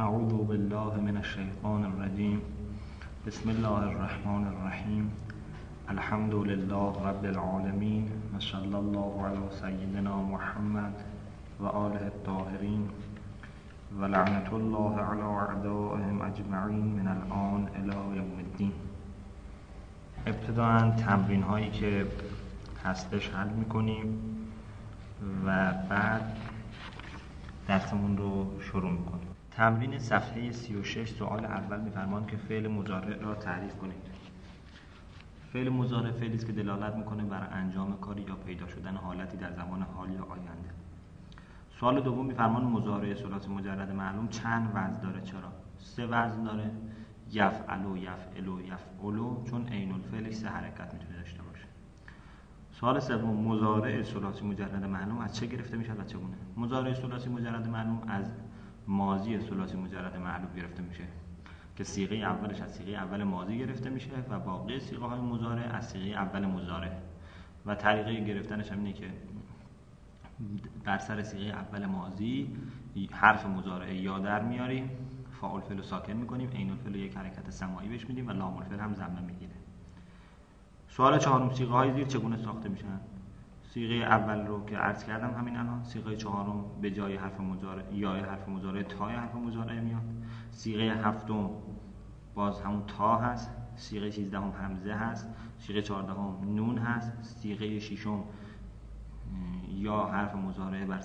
اعوذ بالله من الشیطان الرجیم. بسم الله الرحمن الرحیم. الحمد لله رب العالمین و صلی الله علی سیدنا محمد و آله الطاهرین و لعنت الله علی اعدائهم اجمعین من الان الی یوم الدین. ابتداً تمرین هایی که هستش حل میکنیم و بعد درسمون رو شروع میکنیم. تمرین صفحه 36 سوال اول میفرماند که فعل مضارع را تعریف کنید. فعل مضارع فعلی است که دلالت میکنه بر انجام کاری یا پیدا شدن حالتی در زمان حال یا آینده. سوال دوم میفرماند مضارع ثلاثی مجرد معلوم چند وزن داره؟ چرا؟ 3 وزن داره: یفعل، یفعل، یفعل، چون عین الفعل 3 حرکت میتونه داشته باشه. سوال سوم مضارع ثلاثی مجرد معلوم از چه گرفته میشه و چگونه؟ مضارع ثلاثی مجرد معلوم از ماضی ثلاثی مجرد معلوم گرفته میشه که صیغه اولش از صیغه اول ماضی گرفته میشه و باقی صیغه های مضارع از صیغه اول مضارع، و طریقه گرفتنش هم اینه که بر سر صیغه اول ماضی حرف مضارع یا در میاریم، فاعل فعل ساکن میکنیم، عین الفعل یک حرکت سماعی بهش میدیم و لام الفعل هم ضمه میگیره. سوال چهارم صیغه های زیر چگونه ساخته میشن؟ صیغه اول رو که عرض کردم همین الان. صیغه چهارم به جای حرف مضارع یا حرف مضارع تای حرف مضارع میاد. صیغه هفتم باز همون تا هست. صیغه 16 همزه هست. صیغه 14 نون هست. صیغه ششم یا حرف مضارع بر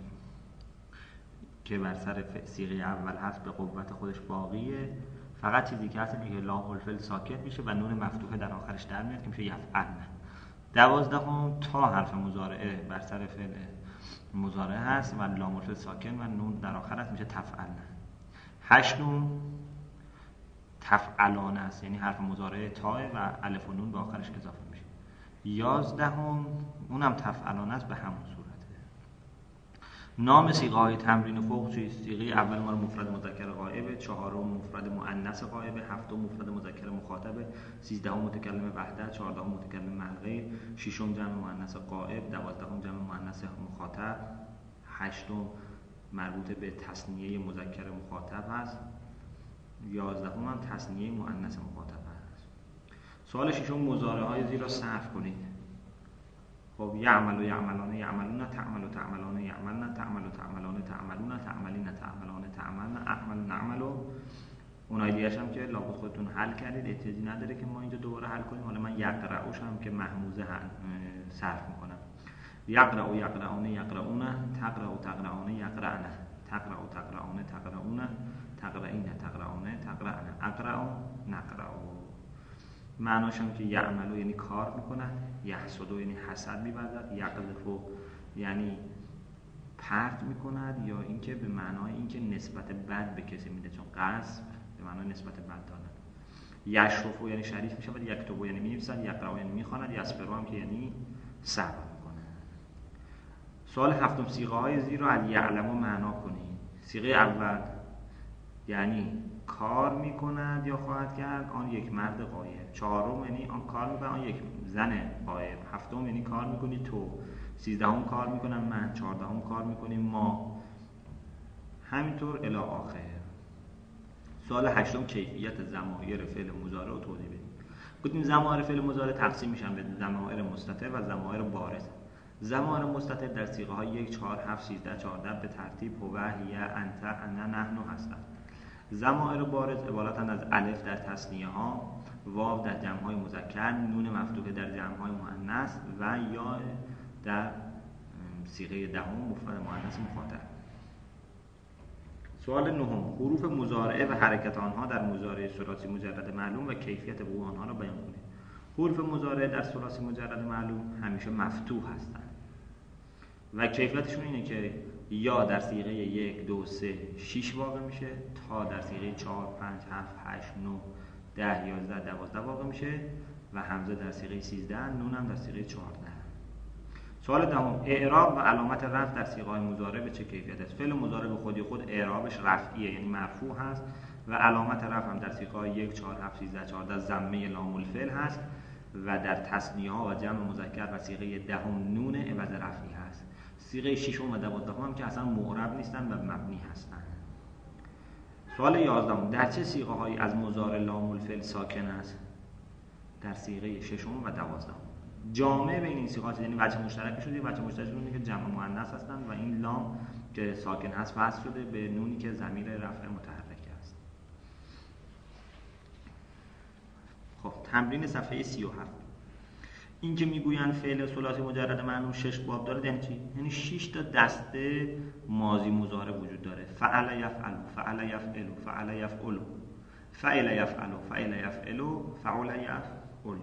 سر صیغه اول هست به قوت خودش باقیه. فقط چیزی که هست اینه که لام الفعل ساکت میشه و نون مفتوحه در آخرش در میاد که میشه یفعلن. 12 تا حرف مضارعه بر سر فعل مضارع هست و لام الفعل ساکن و نون در آخر هست، میشه تفعلن. 8 تفعلان است، یعنی حرف مضارع تا و الف و نون به آخرش اضافه میشه. 11 اونم تفعلان است به همون صورته. نام صیغه های تمرین فوق چیست؟ صیغه اول ما مفرد مذکر غائب، 4 مفرد مؤنث غائب، 7 مفرد مذکر مخاطب، 13 متکلم وحده، 14 متکلم مع الغیر، 6 جمع مؤنث غائب، 12 جمع مؤنث مخاطب، 8 مربوط به تثنیه مذکر مخاطب هست، 11 هم تثنیه مؤنث مخاطب هست. سوال ششم مضارع های زیر را صرف کنید. خب یعمل و یعملان یعملون، تعمل و تعملان یعملن، تعمل و تعملان تعملون، تعملین تعملان تعملن، اعمل نعمل. اونایی دیگه‌اش هم که لابد خودتون حل کردید، احتیاجی نداره که ما اینجا دوباره حل کنیم. حالا من یقرأوش هم که محموزه صرف میکنم. یقرأ و یقرؤون یقرؤون، تقرأ و تقرؤون یقرأن، تقرأ و تقرؤون تقرؤون، تقرئین تقرؤون تقرأن، اقرأ نقرأ. معناش هم که یعملو یعنی کار میکنن، یحسدو یعنی حسد می‌ورزد، یقذفو یعنی پرت میکند، یا اینکه به معنای اینکه نسبت بد به کسی میده، چون قذف به معنای نسبت بد دارد. یشرفو یعنی شریف میشود، یکتبو یعنی می‌نویسد، یقرأ یعنی میخواند، یسپرو هم که یعنی صبر میکنه. سوال هفتم صیغه های زیر را از یعلمو معنا کنید. صیغه اول یعنی کار میکند یا خواهد کرد آن یک مرد غایب. 4 یعنی آن کار میکنه آن یک زن غایب. 7 یعنی کار میکنی تو. 13 کار میکنم من. 14 کار میکنیم ما. همینطور الی آخر. سوال 8 کیفیت ضمایر فعل مضارع رو توضیح بدیم. گفتیم ضمایر فعل مضارع تقسیم میشن به ضمایر مستتر و ضمایر بارز. ضمایر مستتر در صیغه های 1 4 7 13 14 به ترتیب هو، هی، انت، انا، نحن هستند. ضمایر بارز عبارتند از الف در تثنیه ها، واو در جمع های مذکر، نون مفتوحه در جمع های مؤنث و یا در صیغه دهم مفرد مؤنث مخاطب. سوال 9 حروف مضارعه و حرکت آنها در مضارع ثلاثی مجرد معلوم و کیفیت وقوع آنها را بیان کنید. حروف مضارعه در ثلاثی مجرد معلوم همیشه مفتوح هستند و کیفیتشون اینه که یا در صیغه 1 2 3 6 واقع میشه، تا در صیغه 4 5 7 8 9 10 11 12 واقع میشه و همزه در صیغه 13، نون هم در صیغه 14. سوال 10 اعراب و علامت رفع در صیغه های مضارع به چه کیفیت است؟ فعل مضارع به خودی خود اعرابش رفعیه، یعنی مرفوع هست و علامت رفع هم در صیغه های 1 4 7 13 14 ضمه لام الفعل هست و در تثنیه ها و جمع مذکر و صیغه دهم نون عوض رفعی هست. صیغه 6 و 12 هم که اصلا معرب نیستن و مبنی هستن. سوال 11 در چه صیغه هایی از مضارع لام الفعل ساکن است؟ در صیغه ششم و 12. جامع بین این صیغات یعنی وجه مشترک شده، وجه مشترک اینه که جمع مؤنث هستند و این لام که ساکن هست وصل شده به نونی که ضمیر رفع متحرک است. خب تمرین صفحه 37. این که میگویند فعل ثلاثی مجرد معنون 6 باب داره یعنی چی؟ یعنی 6 تا دسته ماضی مضارع وجود داره. فعل یفعل، فعل یفعل، فعل یفعل، فعل یفعل، فعل یفعل، فعل یفعل.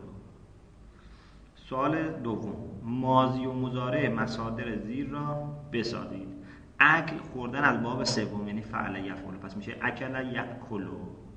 سوال دوم، ماضی و مضارع مصادر زیر را بسازید. اکل خوردن از باب سوم یعنی فعل یفعل، پس میشه اکل یاکل.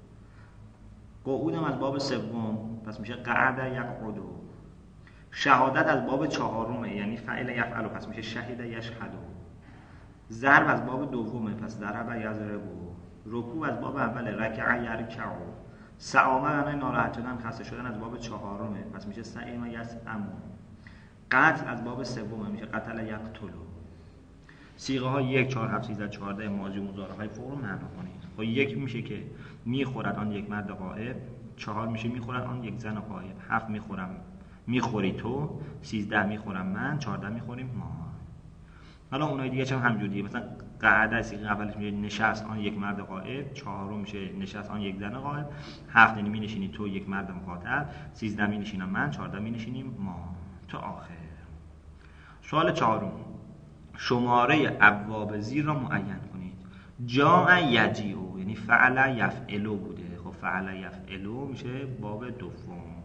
قعود از باب سوم پس میشه قعد یقعد. شهادت از باب چهارمه یعنی فعل یفعل، پس میشه شهید یشهد. ضرب از باب دومه پس ضرب یضرب. رکوع از باب اول رکع یرکع. سعامه معنای ناراحت شدن خسته شدن از باب چهارمه پس میشه سعیم یسعم. قتل از باب سومه میشه قتل یقتل. صیغه ها 1 4 7 13 14 ماضی و مضارع های فوق رو معنا کنید. خب 1 میشه که میخورد آن یک مرد غائب، 4 میشه میخورد آن یک زن غائب، 7 میخورم میخوری تو، 13 میخورم من، 14 میخوریم ما. حالا اونای دیگه هم همجوریه، مثلا قعده صیغه اولش میشه نشست آن یک مرد غائب، 4 میشه نشست آن یک زن غائب، 7 یعنی می نشینی تو یک مرد مخاطب، 13 می نشینم من، 14 می نشینیم ما تا آخر. سوال 4 شماره ابواب زیر را معین کنید. جاء یجیء یعنی فعل یفعل بوده، خب فعل یفعل میشه باب دوم.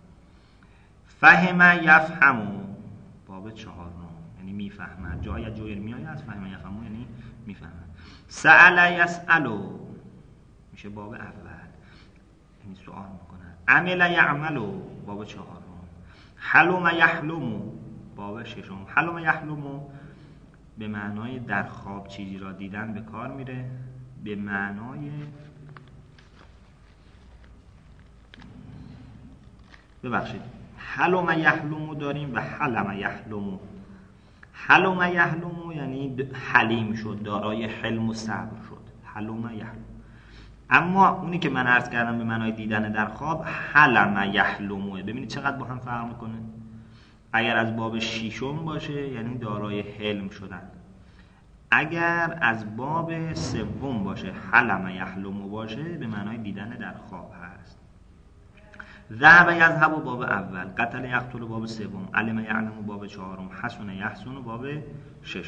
فهم یفهم باب 4 یعنی میفهمد. جای یجیء میآید، فهم یفهم یعنی میفهمد. سأل یسأل میشه باب اول یعنی سوال میکنه. عمل یعمل باب 4. حلم یحلم باب 6. حلم یحلم به معنای در خواب چیزی را دیدن به کار میره، به معنای حلم یحلم داریم و حلم یحلم. حلم یحلم یعنی حلیم شد، دارای حلم و صبر شد. حلم یحلم. اما اونی که من عرض کردم به معنای دیدن در خواب حلم یحلمه. ببینید چقدر با هم فرق میکنه. اگر از باب 6 باشه یعنی دارای حلم شدن، اگر از باب 3 باشه حلم یحلم باشه به معنای دیدن در خواب هست. ذهب یذهب باب اول، قتل یقتل باب 3، علم یعلم باب 4، حسن یحسن باب 6.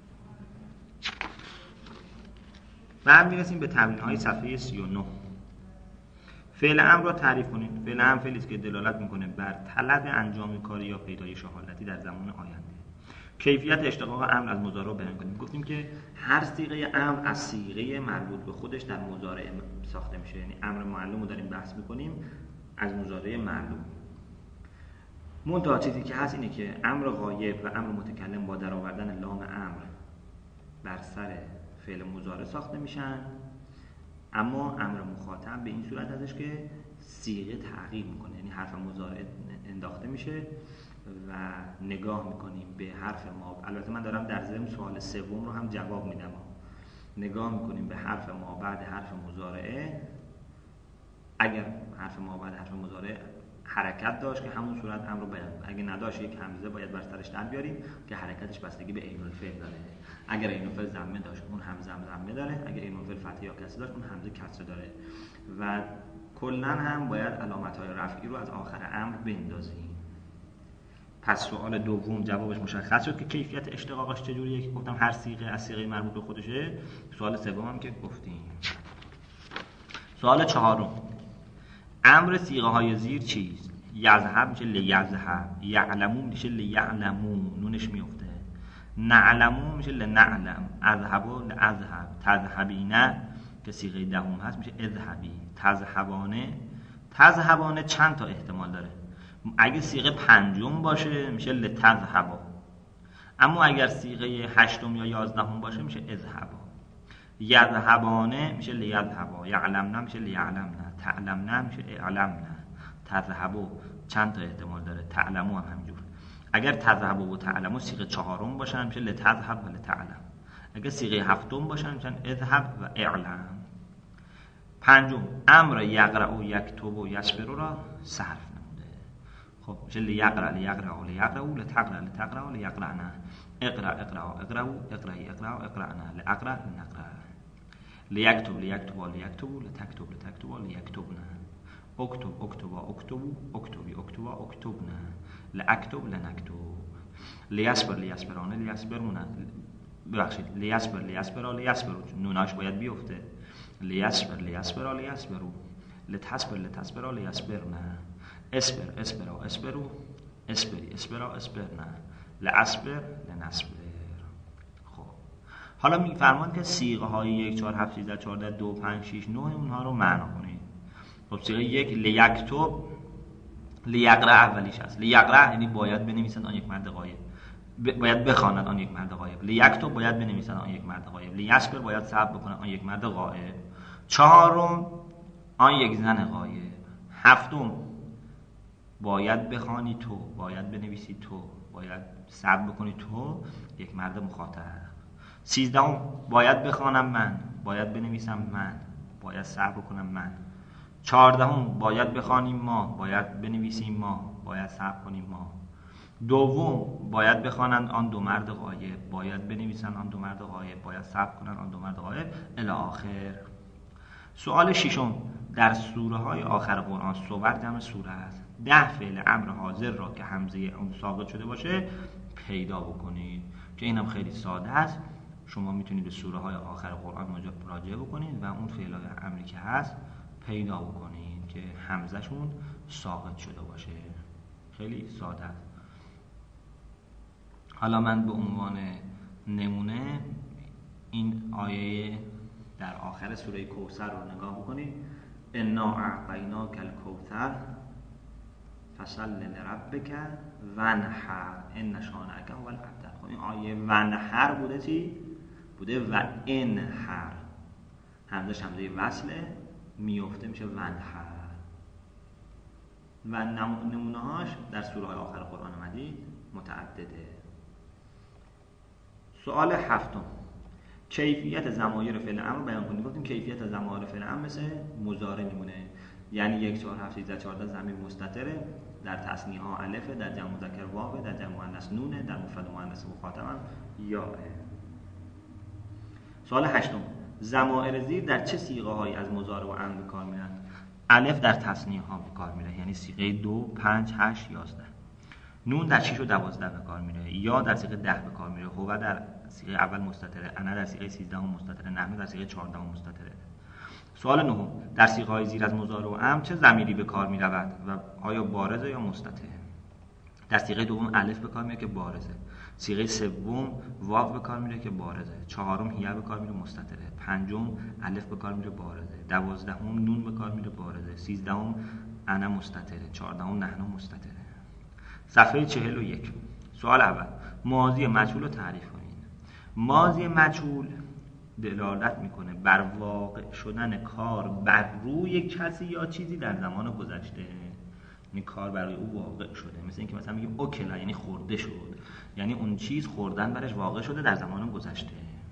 بعد میرسیم به تمرین‌های صفحه 39. فعل امر را تعریف کنید. فعل امر فعلی است که دلالت میکنه بر طلب انجام کاری یا پیدایش حالتی در زمان آینده. کیفیت اشتقاق امر از مضارع بیان کنیم. گفتیم که هر صیغه امر از صیغه مربوط به خودش در مضارع ساخته میشه، یعنی امر معلوم رو داریم بحث میکنیم از مضارع معلوم. منتها چیزی که هست اینه که امر غایب و امر متکلم با درآوردن لام امر بر سر فعل مضارع ساخته میشن، اما امر مخاطب به این صورت ازش که صیغه تغییر میکنه، یعنی حرف مضارع انداخته میشه و نگاه میکنیم به حرف ما. البته من دارم در ضمن سوال 3 رو هم جواب میدم. نگاه میکنیم به حرف ما بعد حرف مضارعه. اگر حرف ما بعد حرف مضارع حرکت داشت که همون صورت امر رو بیان کنه، اگه نداشت یک همزه باید بر سرش در بیاریم که حرکتش بستگی به عین الفعل داره. اگر عین الفعل ضمه داشت اون همزه ضمه داره، اگر عین الفعل فتحه یا کسره داشت اون همزه کسره داره. و کلا هم باید علامت‌های رفعی رو از آخر امر بندازیم. پس سوال دوم جوابش مشخص شد که کیفیت اشتقاقش چجوریه که گفتم هر صیغه از صیغه مربوط به خودشه. سوال سوم هم که گفتیم. سوال 4 امر صیغه های زیر چیست؟ یذهب میشه لیذهب، یعلمون میشه لیعلمون نونش میفته، نعلمون میشه لنعلم، اذهبو لاذهب، تذهبینه که صیغه دهم هست میشه اذهبی، تذهبانه چند تا احتمال داره. اگه صیغه 5 باشه میشه لتذهبا، اما اگر صیغه 8 یا 11 باشه میشه اذهبا. یذهبانه میشه لیذهبا، یعلمنا میشه لیعلمنا، تعلمنا میشه اعلمنا، تذهبو چند تا احتمال داره، تعلمو هم همینجور. اگر تذهبو و تعلمو صیغه 4 باشن میشه لتذهب و لتعلم، اگر صیغه 7 باشن میشن اذهب و اعلم. پنجم امر یقرأ و یکتب و یسبر را صرف نموده. خب میشه لیقرأ لیقرأ لیقرأ لتقرأ لتقرأ لیقرأنا، اقرأ اقرأ اقرأ اقرأی اقرأ اقرأنا لاقرأ لنقرأ، لیکتب لیکتب لیکتب لتکتب لتکتب لیکتبنا، اکتب اکتب اکتب اکتبی اکتب اکتبنا لاکتب لنکتب، لیسبر لیسبرانه لیسبرونه، ببخشید لیسبر لیسبرا لیسبرو، نوناش باید بیفته، لیسبر لیسبرا لیسبرو، لتسبر لتسبرا لیسبرنا، اسبر اسبرا اسبرو اسبری اسبرا اسبرنا لاسبر لنسبر. خب حالا میفرماید که صیغه های 1 4 7 13 14 2 5 6 9 اونها رو معنا کنید. خب صیغه 1 لیکتب، لیقرأ اولیش هست. لیقرأ یعنی باید بنویسند آن یک مرد غایب، باید بخواند آن یک مرد غایب. لیکتب باید بنویسند آن یک مرد غایب. لیسبر باید صبر بکنند آن یک مرد غایب. چهارم آن یک زن غایب. هفتم باید بخوانی تو، باید بنویسی تو، باید صبر بکنی تو یک مرد مخاطب. 13 باید بخوانم من، باید بنویسم من، باید صبر بکنم من. 14 باید بخوانیم ما، باید بنویسیم ما، باید صبر کنیم ما. دوم باید بخوانند آن دو مرد غایب، باید بنویسند آن دو مرد غایب، باید صبر کنند آن دو مرد غایب الی آخر. سوال ششم، در سوره های آخر قرآن صور جمع سوره است. 10 فعل امر حاضر را که همزه اون ثابت شده باشه پیدا بکنید، که اینم خیلی ساده است. شما میتونید به سوره های آخر قرآن مراجعه بکنید و اون فعل های امری که هست پیدا بکنید که همزه شون ثابت شده باشه. خیلی ساده است. حالا من به عنوان نمونه این آیه در آخر سوره کوثر رو نگاه بکنید. انا اعطیناک الکوثر فصل لربک وانحر ان شانئک هو الابتر. خب این آیه وانحر بوده چی؟ بوده و انحر، همزه همزه وصله میفته میشه وانحر. و نمونه هاش در سوره های آخر قرآن مجید متعدده. سوال هفتم، کیفیت ضمایر فعل امر بیان کنید. گفتیم کیفیت ضمایر فعل امر مثل مضارع میمونه، یعنی 1 4 7 13 14 ضمیر مستتره، در تثنیه ها الف، در جمع مذکر واو، در جمع مؤنث نونه، در مفرد مؤنث مخاطب هم یاء. سوال هشتم، ضمایر زیر در چه صیغه هایی از مضارع و امر به کار میرن؟ الف در تثنیه ها به کار میره، یعنی صیغه 2 5 8 11. نون در 6 و 12 به کار میره، یا در صیغه 10 به کار میره، هو در صیغه اول مستتره، انا در صیغه 13 مستتره، نحن در صیغه 14 مستتره. سوال نهم، در صیغه های زیر از مضارع و امر چه ضمیری به کار میرود و آیا بارزه یا مستتر؟ در صیغه دوم الف به کار میره که بارزه، صیغه سوم واو به کار میره که بارزه، چهارم هیه به کار میره مستتره، پنجم الف به کار میره بارزه، 12 نون به کار میره بارزه، 13 انا مستتره، 14 نحن مستتره. صفحه 41. سوال اول، ماضی مجهول رو تعریف کنید. ماضی مجهول دلالت میکنه بر واقع شدن کار بر روی کسی یا چیزی در زمان گذشته، یعنی کار برای او واقع شده. مثل اینکه مثلا میگیم اوکلا یعنی خورده شد، یعنی اون چیز خوردن برش واقع شده در زمان گذشته.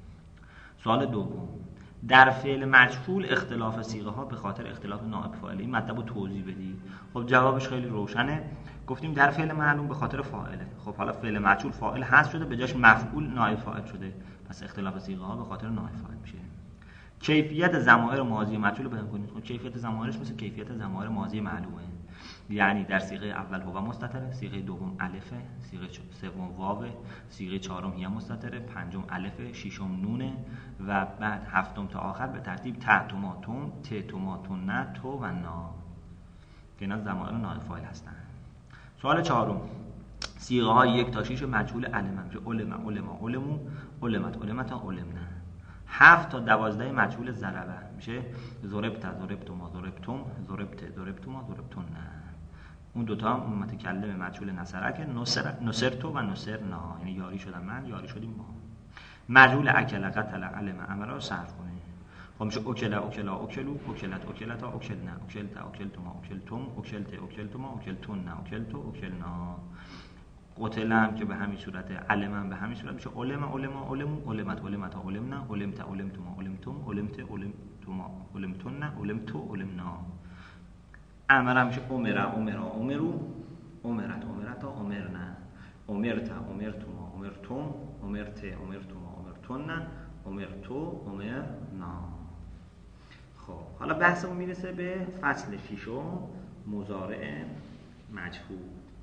سوال دوم، در فعل مجهول اختلاف صیغه ها به خاطر اختلاف نائب فاعل، این مطلب رو توضیح بدید. خب جوابش خیلی روشنه، گفتیم در فعل معلوم به خاطر فاعله. خب حالا فعل مجهول فاعل حذف شده، به جاش مفعول نائب فاعل شده، پس اختلاف صیغه ها به خاطر نائب فاعل میشه. کیفیت ضمایر ماضی مجهول بیان کنید. خب کیفیت ضمایرش مثل کیفیت ضمایر ماضی معلومه، یعنی در صیغه اول هو مستتره، صیغه دوم الفه، صیغه سوم واو، صیغه چهارم هیه مستتره، پنجم الفه، ششم نونه و بعد هفتم تا آخر به ترتیب ت تو ما تون، ت تو ما تون، نه تو و نا، که اینا ضمایر نائب فاعل هستن. سوال چهارم، صیغه های 1 تا 6 مجهول علم میشه علم، علما، علمو، علمت، علمتا، علمنا. 7 تا 12 مجهول ضربه میشه ضربت، ضربتما، ضربتم، ضربت، ضربتما، ضربتن. اون دوتا متکلم مجهول نصرک، نصرتو و نصرنا، یعنی یاری شدم من، یاری شدیم ما. مجهول اکل، قتل، علم، امر رو صرف کنه. خب میشه اوکلا، اوکلا، اوکلو، اوکلت، اوکلتا، اوکلنا، اوکلتا، اوکلتما، اوکلتم، اوکلت، اوکلتما، اوکلتن، اوکلتو، اوکلنا. قتلم که به همین صورته، علمم به همین صورت میشه علم، علما، علمو، علمت، علمتا، علمنا، علمت، علمتما، علمتم، علمت، علمتما، علمتن، علمتو، علمنا. امرم میشه امرا، امرا، امرو، امرت، امرتا، امرنا، امرتا، امرتما، امرتم، امرت، امرتما، امرتن، امرتو، امرنا. خب حالا بحثمون میرسه به فصل ششم، مضارع مجهول.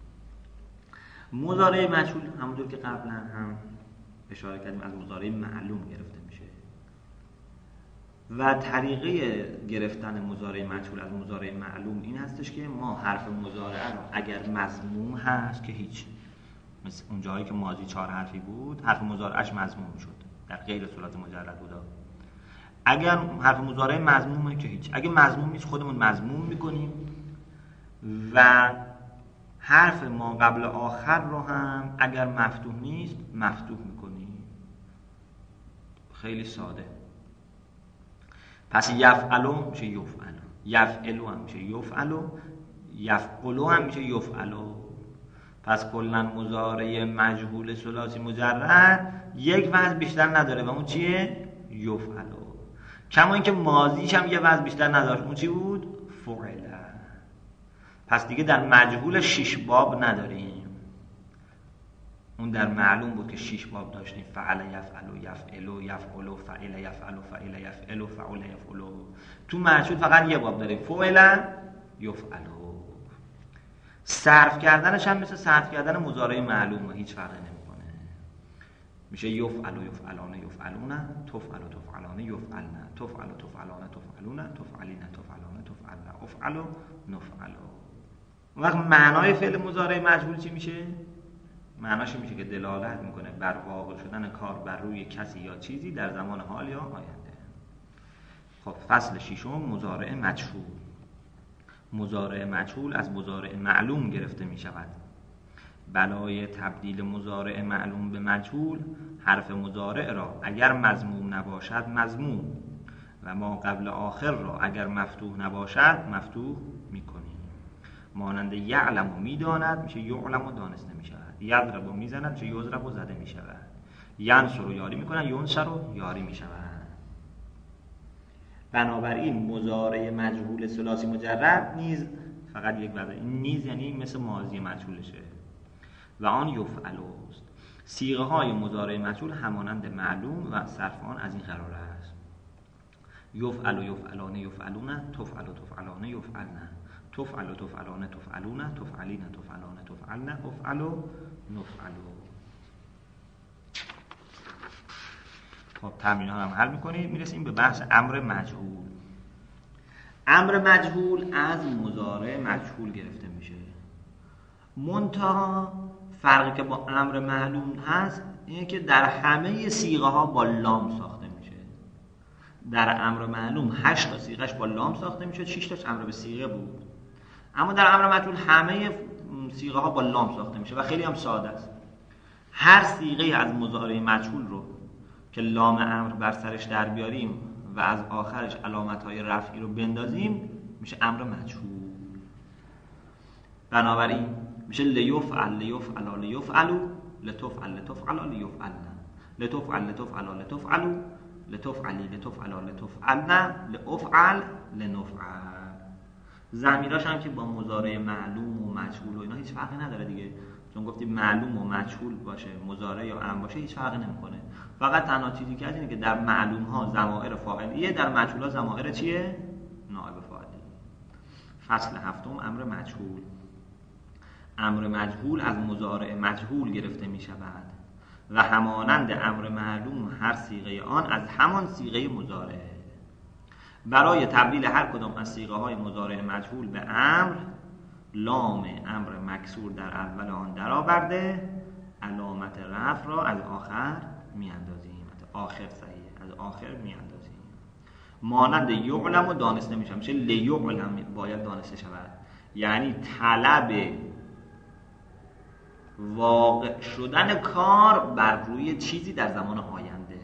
مضارع مجهول همونطور که قبلا هم اشاره کردیم از مضارع معلوم گرفته میشه و طریقه گرفتن مضارع مجهول از مضارع معلوم این هستش که ما حرف مضارع رو اگر مضموم هست که هیچ، مثل اون جایی که ماضی 4 حرفی بود حرف مضارعش مضموم شد، در غیر صورت مجرد بود. اگر حرف مضارع مضمومه که هیچ، اگه مضموم نیست خودمون مضموم میکنیم و حرف ما قبل آخر رو هم اگر مفتوح نیست مفتوح میکنیم. خیلی ساده. پس یفعلو میشه یفعلو، یفعلو هم میشه یفعلو، یفعلو هم میشه یفعلو. پس کلا مضارع مجهول ثلاثی مجرد یک وزن بیشتر نداره و اون چیه؟ یفعلو. کما اینکه ماضیش هم یه وزن بیشتر نداشت، اون چی بود؟ فعل. پس دیگه در مجهول 6 باب نداریم. اون در معلوم بود که 6 باب داشتیم، فعل یفعلو، یفعلو، یفعلو، فعل یفعلو، فعل یفعلو، فعل یفعلو. تو مجهول فقط یه باب داریم، فعل یفعلو. صرف کردنش هم مثل صرف کردن مضارع معلومه، هیچ فرقی نمیکنه. میشه یفعلو، یفعلان، یفعلون، تفعل، تفعلان، یفعلن، تفعل، تفعلان، تفعلون، تفعلین، تفعلان، تفعلن، افعلو، نفعلو. وقت معنای فعل مضارع مجهول چی میشه؟ معناش میشه که دلالت میکنه بر واقع شدن کار بر روی کسی یا چیزی در زمان حال یا آینده. خب فصل ششم، مضارع مجهول. مضارع مجهول از مضارع معلوم گرفته میشود. برای تبدیل مضارع معلوم به مجهول حرف مضارع را اگر مضموم نباشد مضموم و ما قبل آخر را اگر مفتوح نباشد مفتوح میکنیم. مانند یعلم و میداند میشه یعلم و دانسته میشود، یضرب و میزند میشه یضرب و زده میشود، ینصر و یاری میکنن ینصر و یاری میشود. بنابراین مضارع مجهول ثلاثی مجرد نیز فقط یک وضع، این نیز یعنی مثل ماضی مجهولشه و آن یفعلوست. صیغه های مضارع مجهول همانند معلوم و صرف آن از این قرار است: یفعل، یفعلان، یفعلون، تفعل، تفعلان، یفعلن، تفعل، تفعلان، تفعلون، تفعلین، تفعلان، تفعلن، افعل، نفعل. خب تمرین ها هم حل میکنیم. میرسیم به بحث امر مجهول. امر مجهول از مضارع مجهول گرفته میشه. منتها فرقی که با امر معلوم هست اینه که در همه صیغه ها با لام ساخته میشه. در امر معلوم 8 تا صیغهش با لام ساخته میشه، 6 تاش امر به صیغه بود. اما در امر مجهول همه صیغه ها با لام ساخته میشه و خیلی هم ساده است. هر صیغه از مضارع مجهول رو که لام امر بر سرش در بیاریم و از آخرش علامت های رفعی رو بندازیم میشه امر مجهول. بنابراین میشه لیفعل، لیفعلا، لیفعلو، لتفعل، لتفعلا، لیفعلن، لتفعل، لتفعلا، لتفعلو، لتفعلی، لتفعلا، لتفعلن، لافعل، لنفعل. ضمیراش هم که با مضارع معلوم و مجهول و اینا هیچ فرقی نداره دیگه، چون گفتیم معلوم و مجهول باشه، مضارع یا امر باشه هیچ فرقی نمیکنه. فقط تنها چیزی که هست اینه که در معلوم ها ضمائر فاعلیه، در مجهول ها ضمائر چیه؟ نائب فاعلی. فصل هفتم، امر مجهول. امر مجهول از مضارع مجهول گرفته می شود و همانند امر معلوم هر صیغه آن از همان صیغه مضارع. برای تبدیل هر کدام از صیغه های مضارع مجهول به امر، لام امر مکسور در اول آن درآورده علامت رفع را از آخر میاندازیم. آخر صحیح، از آخر میاندازیم. مانند یعلم و دانسته میشه، میشه لیعلم باید دانسته شود، یعنی طلب واقع شدن کار بر روی چیزی در زمان آینده.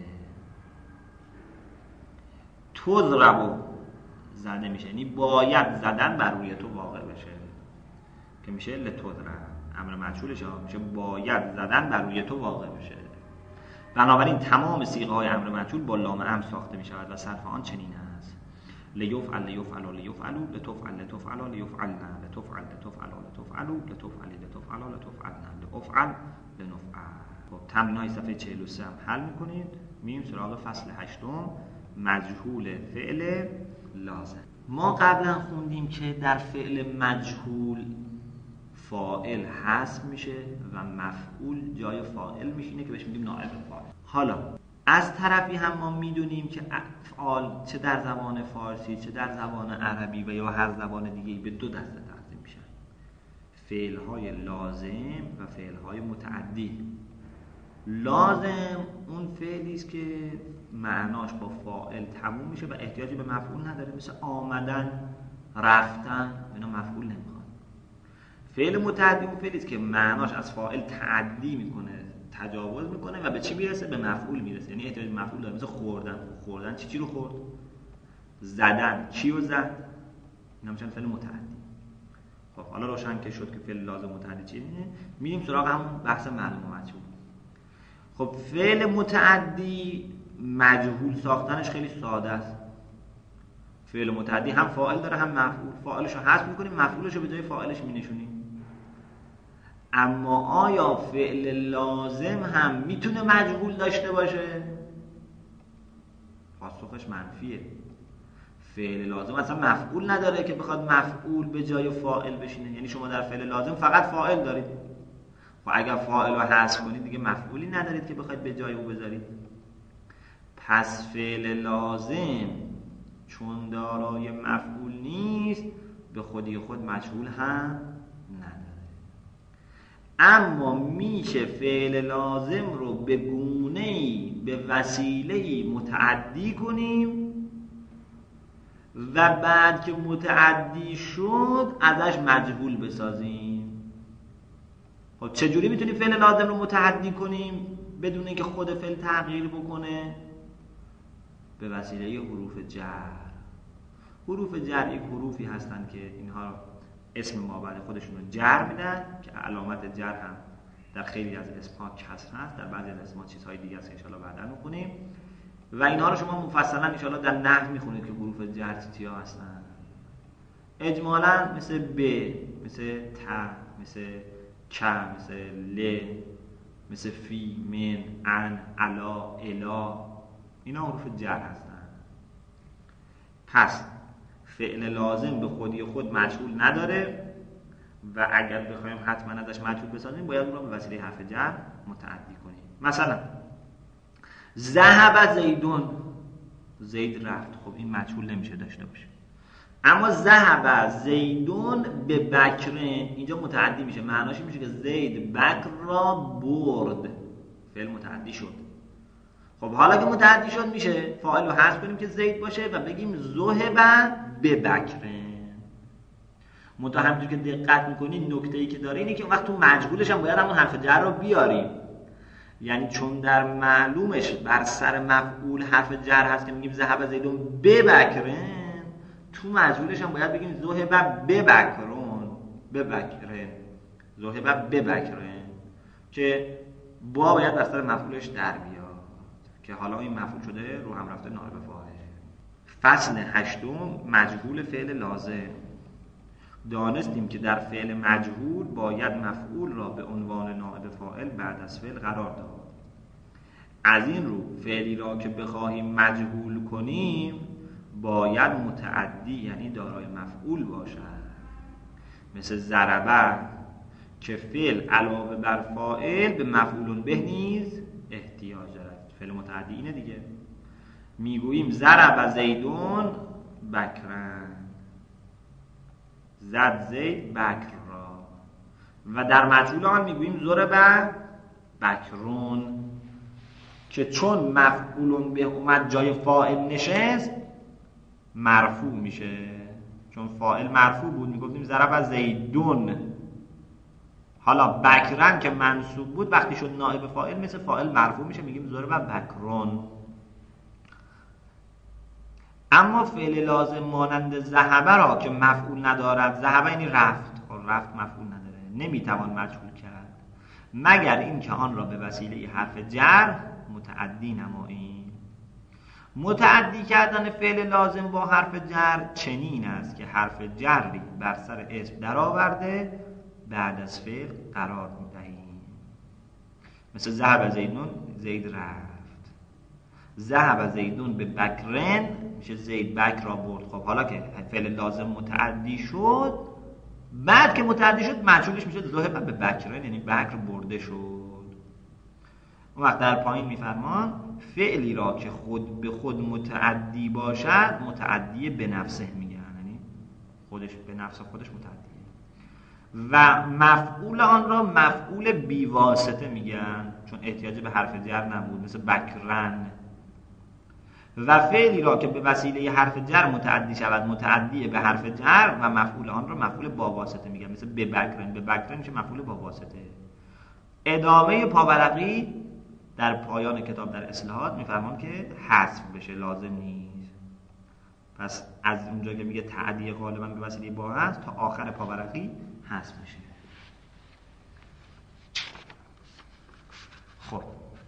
تضرب زده میشه، یعنی باید زدن بر روی تو واقع بشه که میشه لتضرب. امر مجهولش میشه باید زدن بر روی تو واقع بشه. بنابراین تمام صیغه های امر مجهول با لام امر ساخته می شود و صرف آن چنین است: لیفعل لیفعل لیفعلوا لتفعل لتفعل لیفعلن لتفعل لتفعل لتفعلوا لتفعل لتفعل لتفعلن لافعل لنفعل. خب تمرین‌های صفحه 43 هم حل می‌کنید. میریم سراغ فصل 8 مجهول فعل لازم. ما قبلا خوندیم که در فعل مجهول فاعل حذف میشه و مفعول جای فاعل میشینه که بهش میگیم نائب فاعل. حالا از طرفی هم ما میدونیم که افعال چه در زبان فارسی چه در زبان عربی و یا هر زبان دیگه‌ای به دو دسته تقسیم میشن: فعل‌های لازم و فعل‌های متعدی. لازم اون فعلی است که معناش با فاعل تموم میشه و احتیاجی به مفعول نداره، مثل آمدن، رفتن، اینا مفعول نمیخواد. فعل متعدی اون فعلی است که معناش از فاعل تعدی میکنه، تجاوز میکنه و به چی میرسه؟ به مفعول میرسه، یعنی احتیاج به مفعول داره. مثل خوردن، خوردن چی رو خورد؟ زدن چی رو زد؟ اینا میشن فعل متعدی. خب حالا روشن که شد که فعل لازم متعدی چیه. میریم سراغ همون بحث معلوم و مجهول. خب فعل متعدی مجهول ساختنش خیلی ساده است. فعل متعدی هم فاعل داره هم مفعول. فاعلش رو حذف می‌کنیم، مفعولش رو به جای فاعلش می‌نشونیم. اما آیا فعل لازم هم میتونه مجهول داشته باشه؟ پاسخش منفیه. فعل لازم اصلا مفعول نداره که بخواد مفعول به جای فاعل بشینه. یعنی شما در فعل لازم فقط فاعل دارید. و اگر فاعل رو حذف کنید دیگه مفعولی ندارید که بخواید به جای او بذارید. پس فعل لازم چون دارای مفعول نیست به خودی خود مجهول هم نداره. اما میشه فعل لازم رو به گونه‌ای به وسیله‌ای متعدی کنیم و بعد که متعدی شد ازش مجهول بسازیم. خب چجوری میتونیم فعل لازم رو متعدی کنیم بدون اینکه خود فعل تغییر بکنه؟ به وسیله حروف جر. حروف جر یک حروفی هستن که اینها اسم ما بعد خودشون رو جر میدن که علامت جر هم در خیلی از اسم‌ها کسر هست، در بعضی از اسم‌ها چیزهای دیگه است که ان شاءالله بعدا می‌خونیم و اینها رو شما مفصلا ان شاءالله در نحو می‌خونید که حروف جر چیا هستن. اجمالاً مثل ب، مثل ت، مثل ک، مثل ل، مثل فی، من، ان، علا، الا، اینا حروف جر هستن. پس فعل لازم به خودی خود مجهول نداره و اگر بخوایم حتما ازش مجهول بسازیم باید اون رو به وسیله حرف جر متعدی کنیم. مثلا ذهب زیدون، زید رفت. خب این مجهول نمیشه داشته باشه. اما ذهب زیدون به بکر، اینجا متعدی میشه، معناش میشه که زید بکر را برد. فعل متعدی شد. خب حالا که متعدی شد میشه فاعل رو حذف کنیم که زید باشه و بگیم ذهب به بکر. منتها همونجوری که دقت میکنید نکته‌ای که داره اینه که وقت تو مجهولش هم باید همون حرف جر رو بیاریم. یعنی چون در معلومش بر سر مفعول حرف جر هست که میگیم ذهب زیدون به بکرن، تو مجهولش هم باید بگیم ذهب به بکرون، به بکرن، ذهب به بکرن، که با باید بر سر مفعولش در بیاد که حالا این مفعول شده رو هم رفته نائب فاعل. فصل 8 مجهول فعل لازم. دانستیم که در فعل مجهول باید مفعول را به عنوان نائب فاعل بعد از فعل قرار داد. از این رو فعلی را که بخواهیم مجهول کنیم باید متعدی یعنی دارای مفعول باشد. مثل ضربه که فعل علاوه بر فاعل به مفعول به نیز احتیاج دارد. فعل متعدی اینه دیگه. میگوییم ضرب زیدون بکرن، زد زید بکر را. و در مجهول آن میگوییم ضرب بکرون که چون مفعول به اومد جای فاعل نشست مرفوع میشه. چون فاعل مرفوع بود میگفتیم ضرب زیدون. حالا بکرن که منصوب بود وقتی شد نائب فاعل مثل فاعل مرفوع میشه میگیم ضرب بکرون. اما فعل لازم مانند ذهب را که مفعول ندارد، ذهب یعنی رفت، خب رفت مفعول نداره، نمیتوان مجهول کرد مگر اینکه آن را به وسیله حرف جر متعدی نماییم. متعدی کردن فعل لازم با حرف جر چنین است که حرف جری بر سر اسم درآورده بعد از فعل قرار می‌دهیم. مثل ذهب زیدون، زید رفت. ذهب زیدون به بکرن، میشه زید بکر را برد. خب حالا که فعل لازم متعدی شد، بعد که متعدی شد مجهولش میشه ذهب به بکرن، یعنی بکر برده شد. اون وقت در پایین میفرمان فعلی را که خود به خود متعدی باشد متعدی به نفسه میگن، یعنی خودش به نفس خودش متعدیه. و مفعول آن را مفعول بی واسطه میگن، چون احتیاج به حرف جر نبود، مثل بکرن. و فعلی را که به وسیله حرف جر متعدی شود متعدی به حرف جر و مفعول آن را مفعول با واسطه میگن، مثل به بکرن. به بکرن میشه مفعول با واسطه. ادامه پاورقی در پایان کتاب در اصلاحات میفرمان که حذف بشه، لازم نیست. پس از اونجا که میگه تعدیه غالبا به وسیله با هست تا آخر پاورقی حذف میشه. خب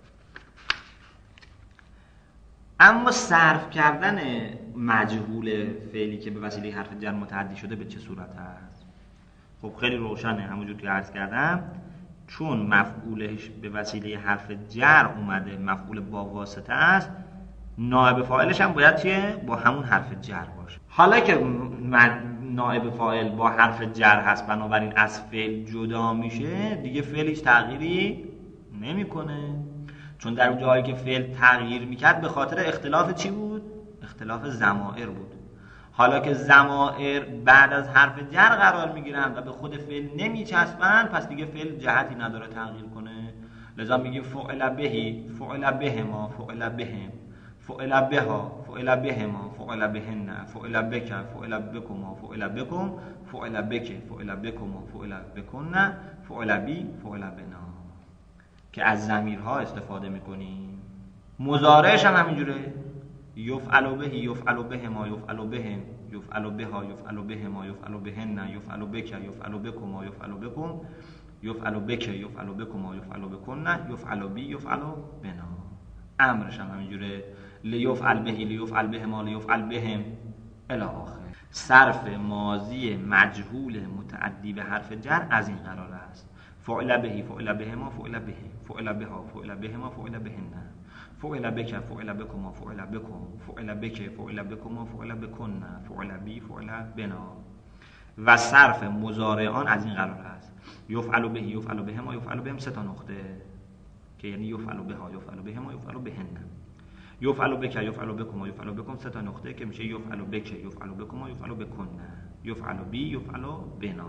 اما صرف کردن مجهول فعلی که به وسیله حرف جر متعدی شده به چه صورت هست؟ خب خیلی روشنه، همونجور که عرض کردم، چون مفعولش به وسیله حرف جر اومده، مفعول با واسطه است، نائب فاعلش هم باید چیه؟ با همون حرف جر باشه. حالا که نائب فاعل با حرف جر هست، بنابراین از فعل جدا میشه، دیگه فعلش تغییری نمیکنه. چون در جایی که فعل تغییر میکرد به خاطر اختلاف چی بود؟ اختلاف ضمائر بود. حالا که ضمائر بعد از حرف جر قرار میگیرن و به خود فعل نمیچسبن، پس دیگه فعل جهتی نداره تغییر کنه. لذا میگیم فعل بهی، فعل بهما، فعل بهم، فعل بها، فعل بهما، فعل بهن، فعل بک، فعل بکما، فعل بکم، فعل بک، فعل بکما، فعل بکن، فعل بی، فعل بنا، که از ضمیرها استفاده میکنیم. مضارعش هم همینجوره، یفعل به، یفعل بهما، یفعل بهم، یفعل بها، یفعل بهما، یفعل بهن، یفعل بک، یفعل بکما، یفعل بکم، یفعل بک، یفعل بکما، یفعل بکن، یفعل بی، یفعل بنا. امرش هم همینجوره، لیفعل به، لیفعل بهما، لیفعل بهم الی آخر. صرف ماضی مجهول متعدی به حرف جر از این قرار است: فعل به، فعل بهما، فعل بهم، فعل بها، فعل بهما، فعل بهن، فعل بک، فعل بکما، فعل بکم، فعل بک، فعل بکما، فعل بکن، فعل بی، فعل بنا. و صرف مضارعان از این قرار است: یفعل به، یفعل بهما، یفعل بهم، سه تا نقطه که یعنی یفعل بها، یفعل بهما، یفعل بهن. یفعل بک، یفعل بکما، یفعل بکم، سه تا نقطه که میشه یفعل بک، یفعل بکما، یفعل بکن، یفعل بی، یفعل بنا.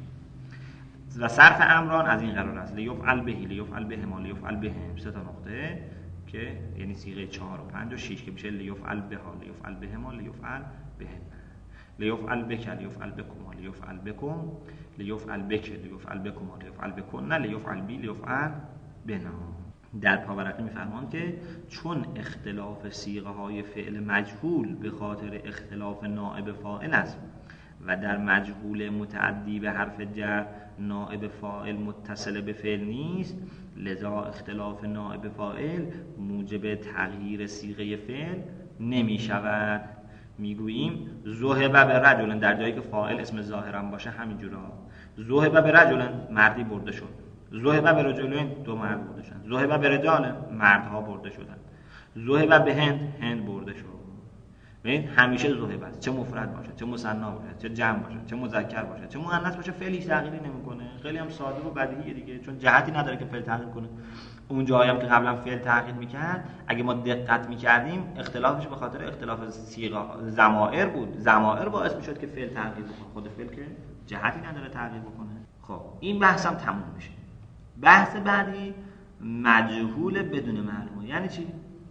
و صرف امران از این قرار است: لیفعل به، لیفعل بهما، لیفعل بهم، سه تا نقطه که یعنی صیغه 4 و 5 و 6 که میشه لیفعل بها، لیفعل بهما، لیفعل بهن، لیفعل بک، لیفعل بکما، لیفعل بکم، لیفعل بک، لیفعل بکما، لیفعل بکن، لیفعل بی، لیفعل بنا. در پاورقی میفرمان که چون اختلاف صیغه های فعل مجهول به خاطر اختلاف نائب فاعل است و در مجهول متعدی به حرف جر نائب فاعل متصل به فعل نیست، لذا اختلاف نائب فاعل موجب تغییر صیغه فعل نمی شود. میگوییم ذهب به رجل، در جایی که فاعل اسم ظاهر هم باشه همینجورا. ذهب به رجل، مردی برده شد. ذهب به رجلین، دو مرد برده شدن. ذهب به رجال، مردها برده شدن. ذهب به هند برده شد. ببین همیشه ذهب است، چه مفرد باشه، چه مثنی باشه، چه جمع باشه، چه مذکر باشه، چه مؤنث باشه، فعل هیچ تغییری نمیکنه. خیلی هم ساده و بدیهیه دیگه، چون جهتی نداره که فعل تغییر کنه. اون جایی هم که قبلا فعل تغییر میکرد، اگه ما دقت میکردیم اختلافش به خاطر اختلاف صیغه ضمائر بود. ضمائر باعث میشد که فعل تغییر بکنه، خود فعل که جهتی نداره تغییر بکنه. خب این بحث هم تموم میشه. بحث بعدی مجهول بدون معلومه. یعنی چی؟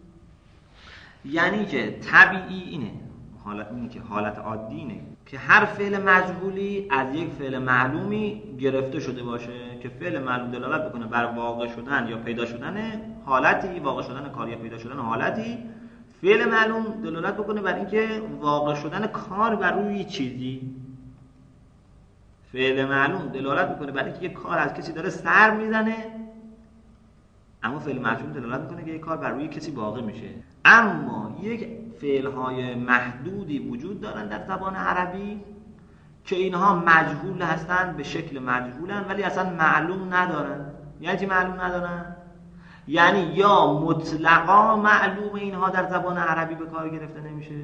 یعنی که طبیعی اینه، حالت عادی اینه که هر فعل مجهولی از یک فعل معلومی گرفته شده باشه که فعل معلوم دلالت بکنه بر واقع شدن یا پیدا شدن حالتی، واقع شدن کار یا پیدا شدن حالتی. فعل معلوم دلالت بکنه بر اینکه واقع شدن کار بر روی چیزی. فعل معلوم دلالت میکنه برای اینکه یک کار از کسی داره سر میزنه، اما فعل مجهول دلالت میکنه که یک کار بر روی کسی واقع میشه. اما یک فعل‌های محدودی وجود دارن در زبان عربی که اینها مجهول هستند، به شکل مجهولن، ولی اصلا معلوم ندارن. یعنی چی معلوم ندارن؟ یعنی یا مطلقا معلوم اینها در زبان عربی به کار گرفته نمیشه،